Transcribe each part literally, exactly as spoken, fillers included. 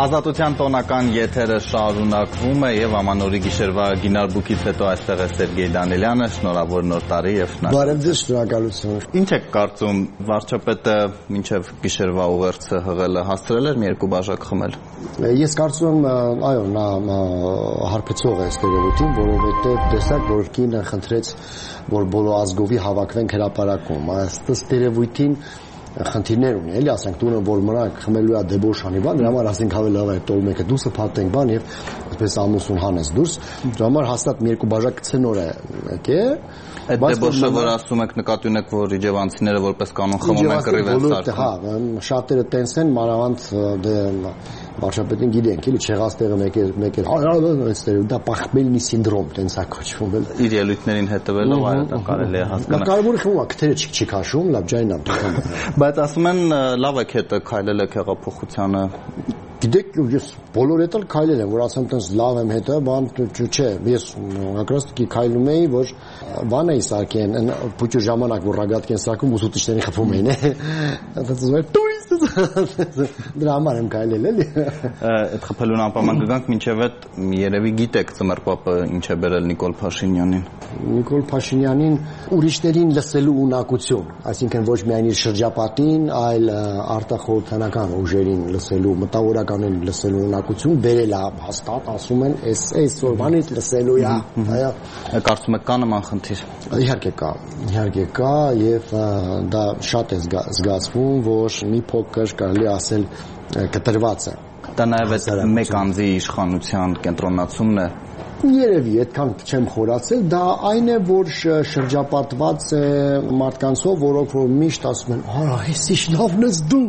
Ազատության տոնական եթերը շարունակվում է եւ ամանորի գիշերվա գինարբուքից հետո այստեղ է Սերգեյ Դանիելյանը, շնորհավոր նոր տարի եւ Բարև ձեզ, շնորհակալություն։ Ինչ եք կարծում, վարչապետը մինչեւ գիշերվա ուղերձը հղելը հասցրել էր մի երկու բաժակ խմել։ Ես կարծում եմ, այո, նա հարբեցող է ստերեոտիպ, որովհետեւ տեսակ որ կինը խնդրեց, որ բոլոր ազգովի հավաքվենք հրապարակում, այս ստերեոտիպին խնդիրներ ունի, էլի ասենք տունը որ մնանք խմելու է դեբոշանի բան, դրա համար ասենք հավել լավ է տոլմեկը դուրսը փաթենք բան եւ այսպես ամուսուն հանես դուրս, դրա համար հաստատ մի երկու բաժակ ցնոր է եկե։ Այդ դեբոշը որ ասում եք նկատի ունեք, որ իջևանցիները որպես կանոն խմում են կռիվ են սարքում։ Հա, շատերը տենց են, մանավանդ դե վարչապետին գիտենք, էլի Չեղաստեղը մեկ է մեկ է այստեղ դա պախմելնի սինդրոմ տենց է կոչվում էլ։ Իր ելույթներին հետևելով այո դա կարելի է հասկանալ։ Կարևորը խմում է, քթերը չի քաշում, լավ ջայնա դուքան։ Բայց ասում են լավ եք հետը քայլել եք հեղափոխությանը։ Գիտեք, ես բոլոր հետ էլ քայլել եմ, որ ասեմ տենց լավ եմ հետը, բան չէ, ես ակրոստիկի քայլում էի, որ բան էի սարքեն, փոքր ժամանակ որ ռագատկեն սարքում ուսուցիչներին խփում էին, այդպես որ տուրիստ դրա համար եմ քայլել էլի։ Այդ խփելուն անպայման կգանք, մինչև այդ երևի գիտեք ծմրպապը ինչ է բերել Նիկոլ Փաշինյանին։ Նիկոլ Փաշինյանին ուրիշներին լսելու ունակություն, այսինքն ոչ միայն իր շրջապատին, այլ արտախորհրդանական ուժերին լսելու, մտավորականին լսելու ունակություն բերել է հաստատ, ասում են, էս էս օրվանից լսելու է, այո։ Կարծում եք կա նման խնդիր։ Իհարկե կա, իհարկե կա եւ դա շատ է զգացվում, որ մի փոքր կարելի ասել կտրված է։ Դա նաեւ այդ մեկ անձի իշխանության կենտրոնացումն է։ Երևի այդքան չեմ խորացել, դա այն է, որ շրջապատված է մարդկանցով, որոնք որ միշտ ասում են, «Արա, էս ինչ լավն ես դու»։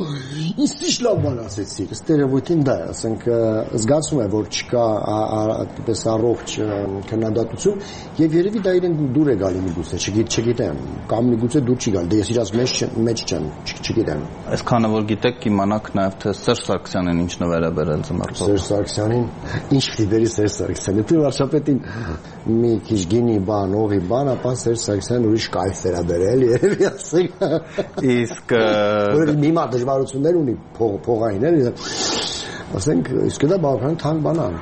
Ինչ լավ բան ասեցիր։ Ստերեոտիպին դա է, ասենք զգացում է, որ չկա այդպես առողջ քննադատություն, եւ երևի դա իրեն դուր է գալի միգուցե, չգիտեմ, կամ միգուցե դուր չի գալի, դե ես իրաց մեջ մեջ չեմ, չգիտեմ։ Այսքանը որ գիտեք, կիմանաք նաեւ թե Սերժ Սարգսյանին ինչ նվեր է բերել ծմրպապը։ Սերժ Սարգսյանին ինչ դիբերի Սերժ Սարգսյան Եթե վարչապետին մի քիչ գինի բան, օղի բան, ապա Սերժ Սարգսյանն ուրիշ կայֆեր է բերել, երևի ասենք։ Իսկ որ հիմա դժվարություններ ունի փողային, էլի։ Ասենք, իսկ դա բավական թանկ բան է։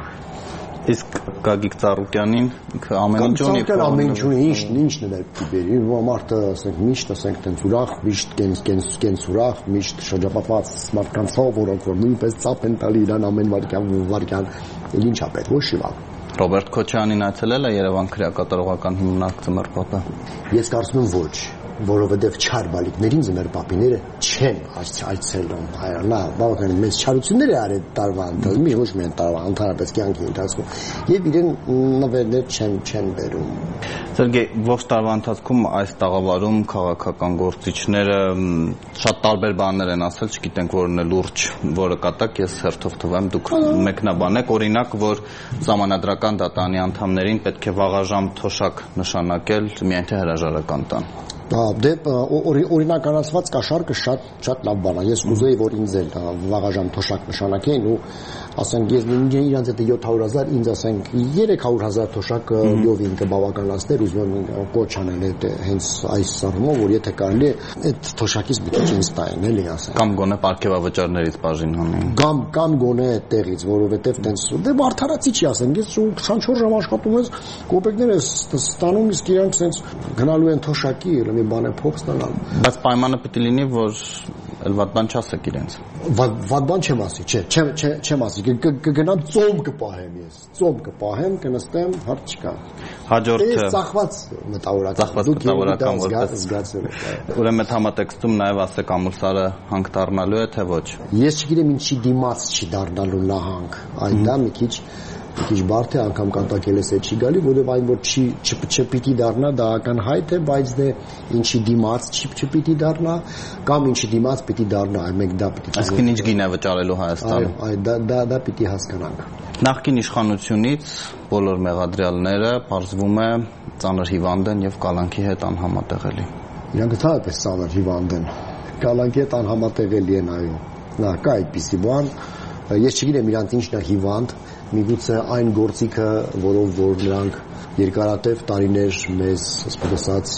Իսկ Գագիկ Ծառուկյանին ինքը ամեն ինչ ունի։ Ծառուկյան ամեն ինչ ունի, ինչ ինչ նվեր դիբերի։ Մարդը, ասենք, միշտ, ասենք, տենց ուրախ, միշտ կենց կենց կենց ուրախ, միշտ շրջապատված մարդկանցով, որոնք որ նույնպես ծափ են տալի իրան ամեն վարքյան վարքյան, էլ ինչա պետք, ոչ շիվալ։ Ռոբերտ Քոչյանին այցելել է Երևան քրեակատարողական հիմնարկ ծմրպապը։ Ես կարծում եմ ոչ, որովհետև չար բալիկներին ծմրպապիները չեն այցելում հայրենա, բավական մեծ չարություններ է արել տարվա ընթացքում, մի ոչ միայն տարվա, ընդհանրապես կյանքի ընթացքում, եւ իրեն նվերներ չեն չեն բերում։ Սերգեյ, ողջ տարվա ընթացքում այս տաղավարում քաղաքական գործիչները շատ տարբեր բաներ են ասել, չգիտենք որն է լուրջ, որը կատակ, ես հերթով թվեմ, դուք մեկնաբան եք, օրինակ, որ Սահմանադրական դատանի անդամներին պետք է վաղաժամ թոշակ նշանակել, միայն թե հրաժարական տան։ Դե օրինականացված կաշառքը շատ շատ լավ բան է։ Ես կուզեի, որ ինձ էլ վաղաժամ թոշակ նշանակեին ու ասենք ես իրանց հետ յոթ հարյուր հազար, ինձ ասենք երեք հարյուր հազար թոշակը լյովին կբավականացներ, ուզում եմ կոչ անել այդ հենց այս առումով, որ եթե կարելի է այդ թոշակից մի քիչ ինձ տային, էլի ասենք։ Կամ գոնե պարգևավճարներից բաժին հանեն։ Կամ կամ գոնե այդտեղից, որովհետև տենց դե արդարացի չի ասեմ, ես քսանչորս ժամ աշխատում ես, կոպեկներ ես ստանում, իսկ իրանք տենց գնալու են թոշակի մի բան է փող ստանալ։ Բայց պայմանը պետք է լինի, որ էլ վատ բան չասեք իրենց։ Վատ բան չեմ ասի, չէ, չեմ չեմ ասի, կգնամ ծոմ կպահեմ ես։ Ծոմ կպահեմ, կնստեմ, հարց չկա։ Հաջորդը Ես ծախված մտավորական, դուք մտավորական որպես զգացել եք։ Ուրեմն այդ համատեքստում նաև ասեք ամուսարը հանք դառնալու է թե ոչ։ Ես չգիտեմ ինչի դիմաց չի դառնալու նահանք։ Այն դա մի քիչ մի քիչ բարդ է, անգամ կատակել ես այդ չի գալի, որովհետև այն որ չի չպիտի դառնա, դա ակնհայտ է, բայց դե ինչի դիմաց չի չպիտի դառնա, կամ ինչի դիմաց պիտի դառնա, այ մենք դա պիտի։ Այսինքն ինչ գին է վճարելու Հայաստանը։ Այո, դա դա դա պիտի հասկանանք։ Նախկին իշխանությունից բոլոր մեղադրյալները պարզվում է ծանր հիվանդ են եւ կալանքի հետ անհամատեղելի։ Իրանք թափես ծանր հիվանդ են։ Կալանքի հետ անհամատեղելի են, այո։ Նա կա այդպիսի բան։ Ես չգիտեմ իրանք ինչն է հիվանդ, միգուցե այն գործիքը, որով որ նրանք երկարատև տարիներ մեզ, ասած,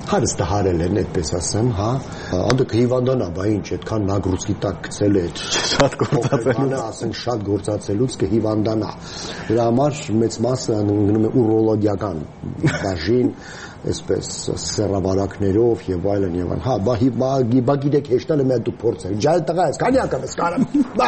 Հարս տահարել են, այդպես ասեմ, հա։ Անդը կհիվանդանա, բա ինչ, այդքան նագրուցքի տակ գցել է, շատ գործածելուց, ասենք շատ գործածելուց կհիվանդանա։ Դրա համար մեծ մասը ընկնում է ուրոլոգիական բաժին, այսպես սեռավարակներով եւ այլն եւ այլն։ Հա, բա բա գիտեք, հեշտել եմ դու փորձել։ Ջալ տղա ես, քանի անգամ ես կարամ։ Բա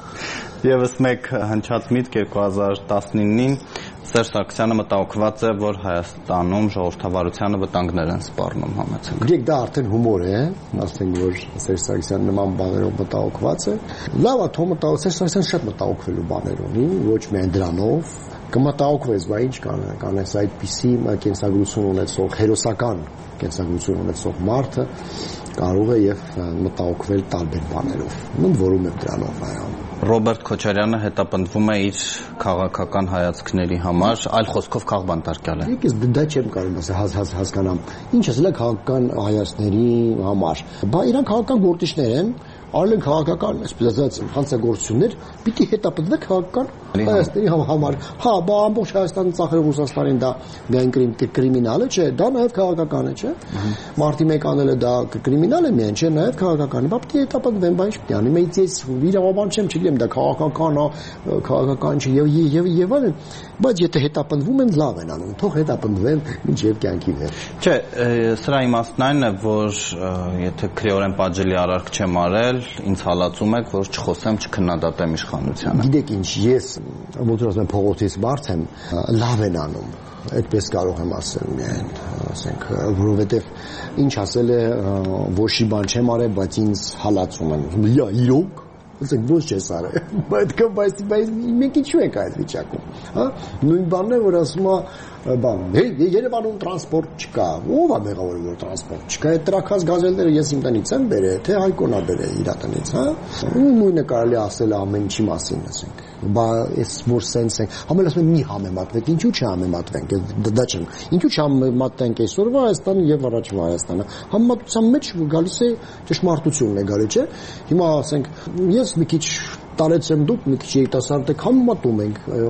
Եվս մեկ հնչած միտք երկու հազար տասնինին Սերժ Սարգսյանը մտահոգված է, որ Հայաստանում ժողովրդավարությանը վտանգներ են սպառնում համեցեք։ Գիտեք, դա արդեն հումոր է, ասենք որ Սերժ Սարգսյանը նման բաներով մտահոգված է։ Լավ է, թող մտահոգ, Սերժ Սարգսյանը շատ մտահոգվելու բաներ ունի, ոչ միայն դրանով, կմտահոգվես, բա ինչ կան, կանես այդպիսի կենսագրություն ունեցող, հերոսական կենսագրություն ունեցող մարդը կարող է եւ մտահոգվել տարբեր բաներով։ Ում որում եմ դրանով այո։ Ռոբերտ Քոչարյանը հետապնդվում է իր քաղաքական հայացքների համար, այլ խոսքով քաղբանտարկյալ է։ Ես դա չեմ կարող ասել հասկանամ։ Ինչ ասել է քաղաքական հայացքների համար։ Բա իրանք քաղաքական գործիչներ են, արել են քաղաքական, այսպես ասած, հանցագործություններ, պիտի հետապնդվեն քաղաքական հայացքների համար։ Հա, բա ամբողջ Հայաստանի ծախերը Ռուսաստանին դա միայն կրիմինալ է, չէ, դա նաև քաղաքական է, չէ։ Մարտի մեկ անելը դա կրիմինալ է միայն, չէ, նաև քաղաքական է։ Բա պիտի հետապնդվեն, բա ինչ պիտի անի։ Մեծ ես իրավաբան չեմ, չգիտեմ, դա քաղաքական է, քաղաքական չէ եւ եւ եւ այլն, բայց եթե հետապնդվում են, լավ են անում, թող հետապնդվեն մինչեւ կյանքի վերջ։ Չէ, սրա իմաստն այն է, որ եթե քրեորեն պատժելի արարք չեմ արել, ինձ հալածում եք, որ չխոսեմ, չքննադատեմ իշխանությանը։ Գիտեք ինչ, ես ոնց ասեմ փողոցից մարդ եմ, լավ են անում, այդպես կարող եմ ասել միայն, ասենք, որովհետև ինչ ասել է, ոչ մի բան չեմ արել, բայց ինձ հալածում են։ Լա, իրոք ասենք ոչ չես արել, բայց բայց բայց մենք ինչու ենք այդ վիճակում, հա։ Նույն բանն է, որ ասում է բան, Երևանում տրանսպորտ չկա, ով է մեղավոր որ տրանսպորտ չկա, այդ տրաքած գազելները ես իմ տնից եմ բերել, թե Հայկոնա բերել իր տնից, հա։ Նույնը կարելի ասել ամեն ինչի մասին, ասենք։ Բա այս որ սենց են, համել ասում եմ մի համեմատվեք, ինչու չհամեմատվենք, դա չեմ։ Ինչու չհամեմատենք այսօրվա Հայաստանը եւ առաջվա Հայաստանը։ Համեմատության մեջ գալիս է ճշմարտությունն է գալի, չէ։ Հիմա ասենք ես մի քիչ տարեց եմ դուք, մի քիչ երիտասարդ եք, համեմատում ենք, այո։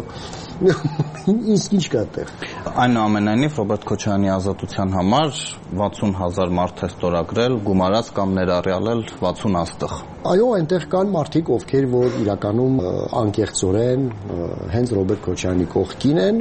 Ինչ ինչ կա այդտեղ։ Այնուամենայնիվ Ռոբերտ Քոչարյանի ազատության համար վաթսուն հազար մարդ է ստորագրել, գումարած կամ ներառյալ վաթսուն աստղ։ Այո, այնտեղ կան մարդիկ, ովքեր որ իրականում անկեղծորեն հենց Ռոբերտ Քոչարյանի կողքին են։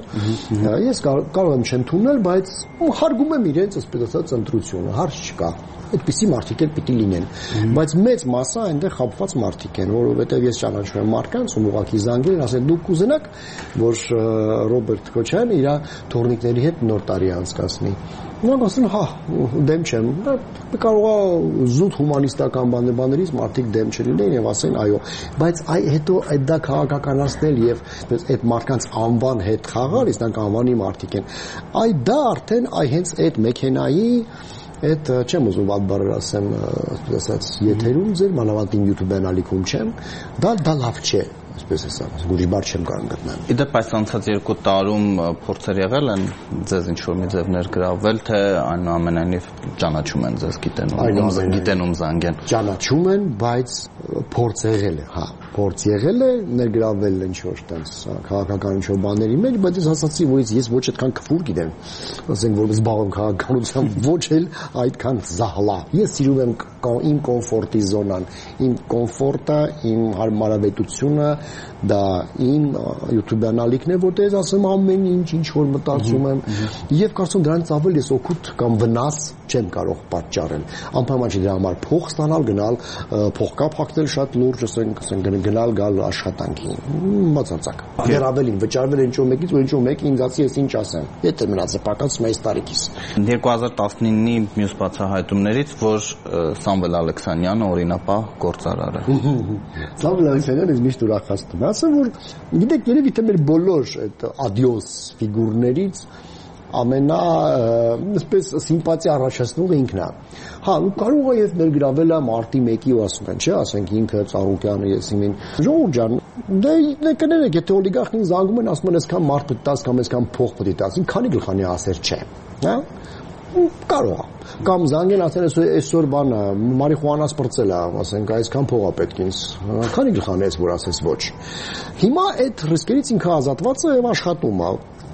Ես կարող եմ չընդունել, բայց հարգում եմ իրենց, ասես ասած, ընտրությունը, հարց չկա։ Այդպիսի մարդիկ էլ պիտի լինեն, բայց մեծ մասը այնտեղ խաբված մարդիկ են, որովհետև ես ճանաչում եմ մարդկանց ու ուղղակի զանգել են, ասել դուք կուզենաք, որ Ռոբերտ Քոչարյանը իր թորնիկների հետ նոր տարի անցկացնի։ Նրանք ասում են, հա, դեմ չեմ, կարող է զուտ հումանիստական բաներից մարդիկ դեմ չլինեն եւ ասեն այո, բայց այ հետո այդ դա քաղաքականացնել եւ այդ մարդկանց անվան հետ խաղալ, իսկ նրանք անվանի մարդիկ են։ Այ դա արդեն այ հենց այդ մեքենայի Այդ չեմ ուզում վատ բառեր ասեմ, այսպես ասած, եթերում ձեր մանավանդ YouTube անալիքում չեմ, դա դա լավ չէ, այսպես ասած, ուրիշ բառ չեմ կարող գտնել։ Իդեպ այս անցած երկու տարում փորձեր եղել են ձեզ ինչ-որ մի ձև ներգրավել, թե այնուամենայնիվ ճանաչում են ձեզ, գիտեն ում գիտեն ում զանգեն։ Ճանաչում են, բայց փորձ եղել է, հա, փորձ եղել է, ներգրավել ինչ-որ տենց քաղաքական ինչ-որ բաների մեջ, բայց ես ասացի, որ ես ոչ այդքան քֆուր գիտեմ, ասենք որ զբաղվում քաղաքականությամբ, ոչ էլ այդքան զահլա։ Ես սիրում եմ իմ կոմֆորտի զոնան, իմ կոմֆորտը, իմ հարմարավետությունը, դա իմ YouTube անալիքն է, որտեղ ես ասում ամեն ինչ, ինչ որ մտածում եմ, եւ կարծում դրանից ավել ես օգուտ կամ վնաս չեմ կարող պատճառել։ Անպայման չի դրա համար փող ստանալ, գնալ, փողկապ հագնել շատ լուրջ, ասենք, ասենք գնալ գալ աշխատանքի։ Բացարձակ։ Դեռ ավելին վճարվել ինչ որ մեկից, որ ինչ որ մեկը ինձ ասի, ես ինչ ասեմ։ Եթե մնաց է պակաս մեծ տարիքից։ երկու հազար տասնինի մյուս բացահայտումներից, որ Սամվել Ալեքսանյանը օրինապահ գործարար է։ Սամվել Ալեքսանյանը ինձ միշտ ուրախացնում է, ասում որ գիտեք, երևի թե մեր բոլոր այդ ադիոս ֆիգուրներից ամենա այսպես սիմպաթիա առաջացնողը ինքն է։ Հա, ու կարող է եւ ներգրավել է մարտի մեկի ու ասում են, չէ, ասենք ինքը Ծառուկյանը, ես իմին Ժողովուրդ ջան, դե կներեք, եթե օլիգարխին զանգում են, ասում են, այսքան մարդ պետք է տաս կամ այսքան փող պետք է տաս, քանի գլխանի ասեր չէ, հա։ Կարող է։ Կամ զանգեն ասեն այսօր բանը մարիխուանա սպրծել է, ասենք այսքան փող է պետք ինձ։ Քանի գլխան ես որ ասես ոչ։ Հիմա այդ ռիսկերից ինքը ազատված է եւ աշխատում է։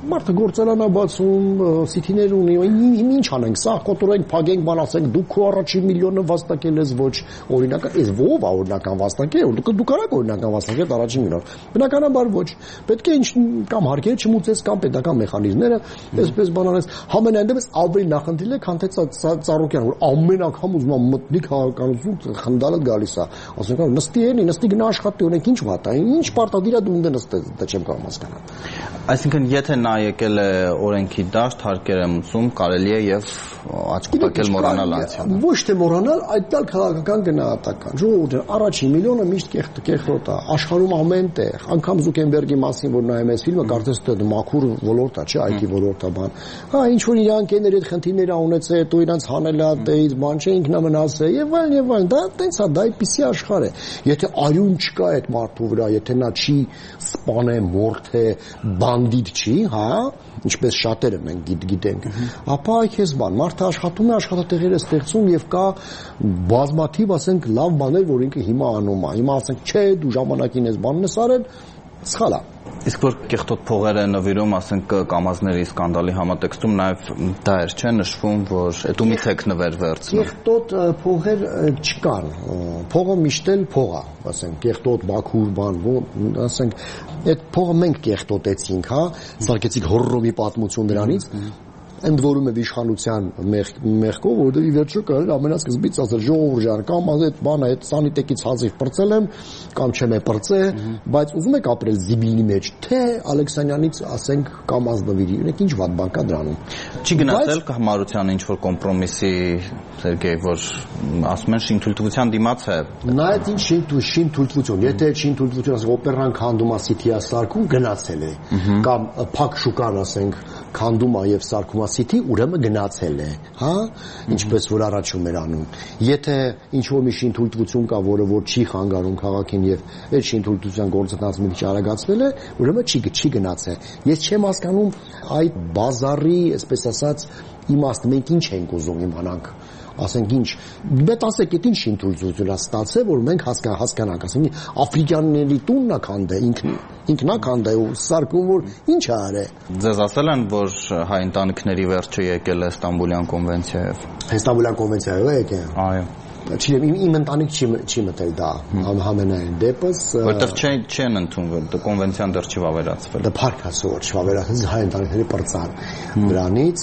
մարդը գործարանա բացում, սիթիներ ունի, ինչ անենք, սա կոտորենք, փագենք, բան ասենք, դու քո առաջին միլիոնը վաստակել ես ոչ օրինական, ես ով է օրինական վաստակել, դու դու կարաք օրինական վաստակել առաջին միլիոն։ Բնականաբար ոչ։ Պետք է ինչ կամ հարկեր չմուծես կամ պետական մեխանիզմները, այսպես բանանես, համենայն դեպս ավելի նախընտրել է, քան թե Ծառուկյան, որ ամեն անգամ ուզում է մտնի քաղաքականություն խնդալը գալիս է։ Ասենք նստի էնի, նստի գնա աշխատի, օրենք ինչ վատ է, ինչ պարտադիր է դու ունդ նստես, դա չեմ կարող հասկանալ։ Այսինքն եթե նա եկել է օրենքի դաշտ, հարկեր է մուծում, կարելի է եւ աչքուտակել մոռանալ անցյալը։ Ոչ թե մոռանալ, այդտեղ քաղաքական գնահատական։ Ժողովուրդը առաջին միլիոնը միշտ կեղտոտ է, աշխարհում ամեն տեղ, անգամ Զուկերբերգի մասին որ նայում ես ֆիլմը, կարծես թե մաքուր ոլորտ է, չէ, այ թի ոլորտ է բան։ Հա, ինչ որ իրանք են այդ խնդիրները ունեցել, հետո իրանք հանել է դեից, բան չէ, ինքնամնաս է եւ այլն եւ այլն։ Դա տենց է, դա այդպիսի աշխարհ է։ Եթե արյուն չկա այդ մարդու վրա, եթե նա չի սպանե, մորթե, բանդիտ չի, հա, ինչպես շատերը մենք գիտենք, ապա այ քեզ բան, մարդը աշխատում է, աշխատատեղեր է ստեղծում եւ կա բազմաթիվ, ասենք, լավ բաներ, որ ինքը հիմա անում է։ Հիմա ասենք, չէ, դու ժամանակին ես բանն ես արել, սխալ է։ Իսկ որ կեղտոտ փողեր են նվիրում, ասենք կամազների սկանդալի համատեքստում նաև դա էր, չէ, նշվում, որ էդումից եք նվեր վերցնում։ Կեղտոտ փողեր չկան։ Փողը միշտ էլ փող է, ասենք, կեղտոտ Բաքուր բան, ասենք, այդ փողը մենք կեղտոտեցինք, հա, զարգեցինք հորրովի պատմություն դրանից։ Ընդ որում է իշխանության մեղքով, որովհետև ի վերջո կարելի ամենասկզբից ասել ժողովուրդ ջան, կամ այդ բանը այդ սանիտեկից հազիվ պրծել եմ, կամ չեմ է պրծե, բայց ուզում եք ապրել զիբիլի մեջ, թե Ալեքսանյանից ասենք կամազ նվիրի, ունեք ինչ վատ բան կա դրանում։ Չի գնացել կամարության ինչ որ կոմպրոմիսի, Սերգեյ, որ ասում են շինթույլտվության դիմաց է։ Նա այդ ինչ շինթույլտվություն, եթե շինթույլտվություն ասենք օպերան քանդում է Սիթիա սարքում գնացել է, կամ փակ շուկան ասենք քանդում է եւ սարքում Սիթի, ուրեմն գնացել է, հա, ինչպես որ առաջում էր անում։ Եթե ինչ որ մի շինթույլտվություն կա, որը որ չի խանգարում քաղաքին եւ այդ շինթույլտվության գործընթացը մի քիչ արագացվել է, ուրեմն չի չի գնացել։ Ես չեմ հասկանում այդ բազարի, այսպես ասած, իմաստը, մենք ինչ ենք ուզում իմանանք, ասենք ինչ, դե ասեք այդ ինչ շինթույլտվություն է ստացել, որ մենք հասկանանք, ասենք աֆրիկյանների տունն է քանդել, ինքն ինքնա քանդել ու սարքում որ ինչ է արել։ Ձեզ ասել են, որ հայ ընտանիքների վերջը եկել է Ստամբուլյան կոնվենցիայով։ Ստամբուլյան կոնվենցիայով է եկել։ Այո։ Չգիտեմ, իմ իմ ընտանիք չի չի մտել դա, համենայն դեպս, որտեղ չեն ընդունվել, դա կոնվենցիան դեռ չի վավերացվել։ Դա փառքասոր չվավերացել հայ ընտանիքների պրծան դրանից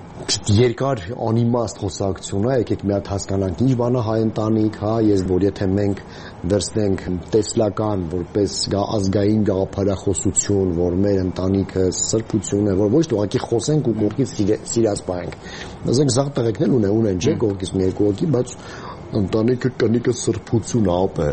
երկար անիմաստ խոսակցություն է, եկեք մի հատ հասկանանք ինչ բան է հայ ընտանիք, հա, ես որ եթե մենք դրսենք տեսլական որպես ազգային գաղափարախոսություն, որ մեր ընտանիքը սրբություն է, որ ոչ թե ուղղակի խոսենք ու կողքից սիրած պահենք։ Ասենք զաղ տղեկներ ունեն, ունեն չէ, կողքից մի երկու հոգի, բայց ընտանիքը կնիկը սրբություն ապ է,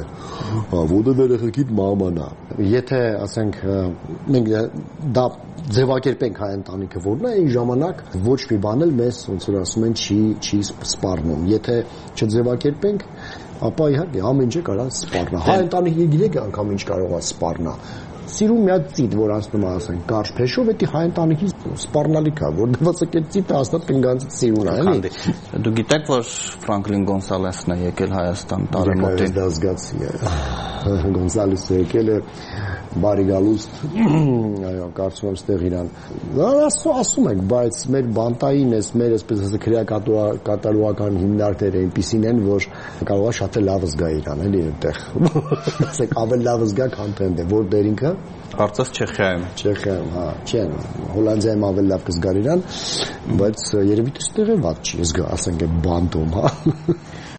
որը երեխեքիդ մաման է։ Եթե ասենք մենք դա ձևակերպենք հայ ընտանիքը որն է, այն ժամանակ ոչ մի բան էլ մեզ ոնց որ ասում են չի չի սպառնում։ Եթե չձևակերպենք, ապա իհարկե ամեն ինչ կարող է սպառնա։ Հայ ընտանիքը գիտեք անգամ ինչ կարող է սպառնա։ Սիրում մի հատ ծիտ, որ ասում է, ասենք, կարճ փեշով, դա հայ ընտանիքի սպառնալիք է, որ դված է ծիտը հաստատ կնգանցից սիրուն է, էլի։ Դու գիտեք, որ Ֆրանկլին Գոնսալեսն է եկել Հայաստան տարեմուտին։ Դա զգացի է։ Գոնսալեսը եկել է բարի գալուստ, այո, կարծում եմ ստեղ իրան։ Ասում ենք, բայց մեր բանտային էս, մեր այսպես ասած քրեակատարողական հիմնարկները այնպիսին են, որ կարող է շատ լավ զգա իրան, էլի այնտեղ։ Ասենք ավելի լավ զգա, քան թե այնտեղ, որ դեր ինքը Կարծես Չեխիայում։ Չեխիայում, հա, չեն։ Հոլանդիայում ավելի լավ կզգար իրան, բայց երևի թե ստեղ է վատ չի զգա, ասենք բանդում, հա։